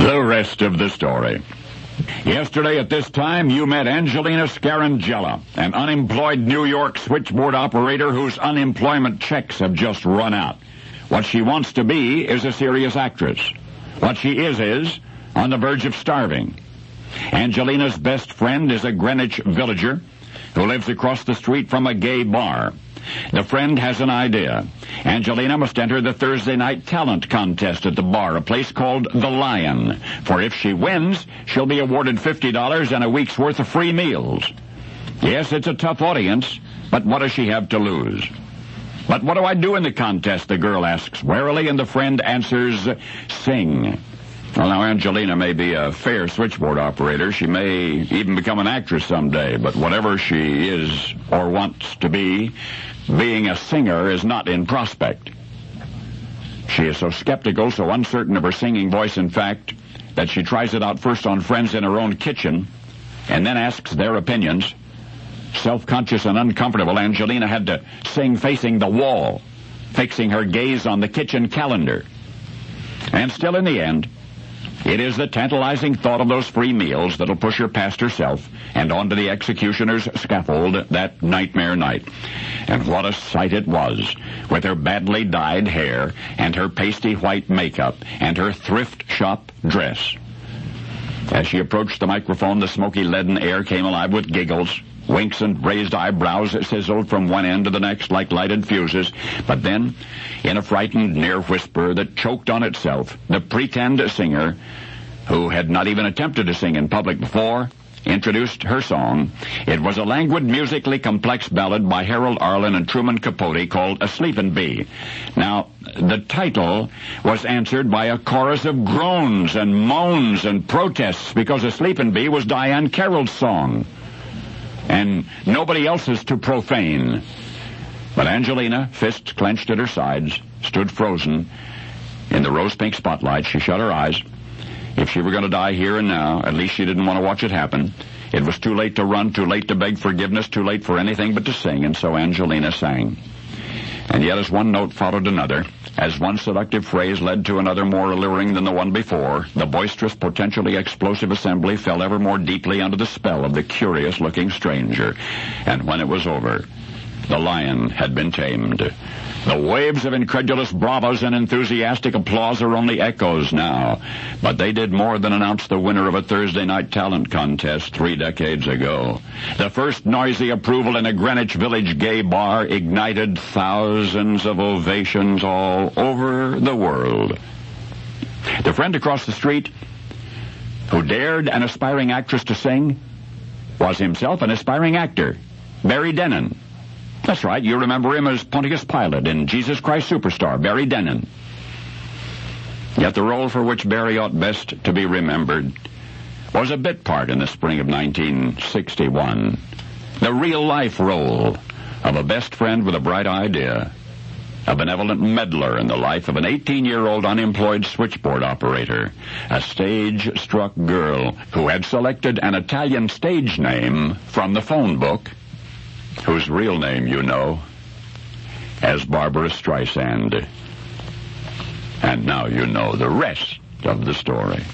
The rest of the story. Yesterday at this time, you met Angelina Scarangella, an unemployed New York switchboard operator whose unemployment checks have just run out. What she wants to be is a serious actress. What she is on the verge of starving. Angelina's best friend is a Greenwich villager who lives across the street from a gay bar. The friend has an idea. Angelina must enter the Thursday night talent contest at the bar, a place called The Lion. For if she wins, she'll be awarded $50 and a week's worth of free meals. Yes, it's a tough audience, but what does she have to lose? But what do I do in the contest, the girl asks warily, and the friend answers, sing. Well, now, Angelina may be a fair switchboard operator. She may even become an actress someday, but whatever she is or wants to be, being a singer is not in prospect. She is so skeptical, so uncertain of her singing voice, in fact, that she tries it out first on friends in her own kitchen and then asks their opinions. Self-conscious and uncomfortable, Angelina had to sing facing the wall, fixing her gaze on the kitchen calendar. And still in the end, it is the tantalizing thought of those free meals that'll push her past herself and onto the executioner's scaffold that nightmare night. And what a sight it was, with her badly dyed hair and her pasty white makeup and her thrift shop dress. As she approached the microphone, the smoky leaden air came alive with giggles. Winks and raised eyebrows sizzled from one end to the next like lighted fuses. But then, in a frightened near whisper that choked on itself, the pretend singer, who had not even attempted to sing in public before, introduced her song. It was a languid, musically complex ballad by Harold Arlen and Truman Capote called A Sleepin' Bee. Now, the title was answered by a chorus of groans and moans and protests because A Sleepin' Bee was Diane Carroll's song, and nobody else's to profane. But Angelina, fists clenched at her sides, stood frozen in the rose-pink spotlight. She shut her eyes. If she were going to die here and now, at least she didn't want to watch it happen. It was too late to run, too late to beg forgiveness, too late for anything but to sing, and so Angelina sang. And yet as one note followed another, as one seductive phrase led to another more alluring than the one before, the boisterous, potentially explosive assembly fell ever more deeply under the spell of the curious-looking stranger. And when it was over, the lion had been tamed. The waves of incredulous bravos and enthusiastic applause are only echoes now, but they did more than announce the winner of a Thursday night talent contest 3 decades ago. The first noisy approval in a Greenwich Village gay bar ignited thousands of ovations all over the world. The friend across the street who dared an aspiring actress to sing was himself an aspiring actor, Barry Dennen. That's right, you remember him as Pontius Pilate in Jesus Christ Superstar, Barry Dennen. Yet the role for which Barry ought best to be remembered was a bit part in the spring of 1961. The real-life role of a best friend with a bright idea, a benevolent meddler in the life of an 18-year-old unemployed switchboard operator, a stage-struck girl who had selected an Italian stage name from the phone book, whose real name you know as Barbara Streisand. And now you know the rest of the story.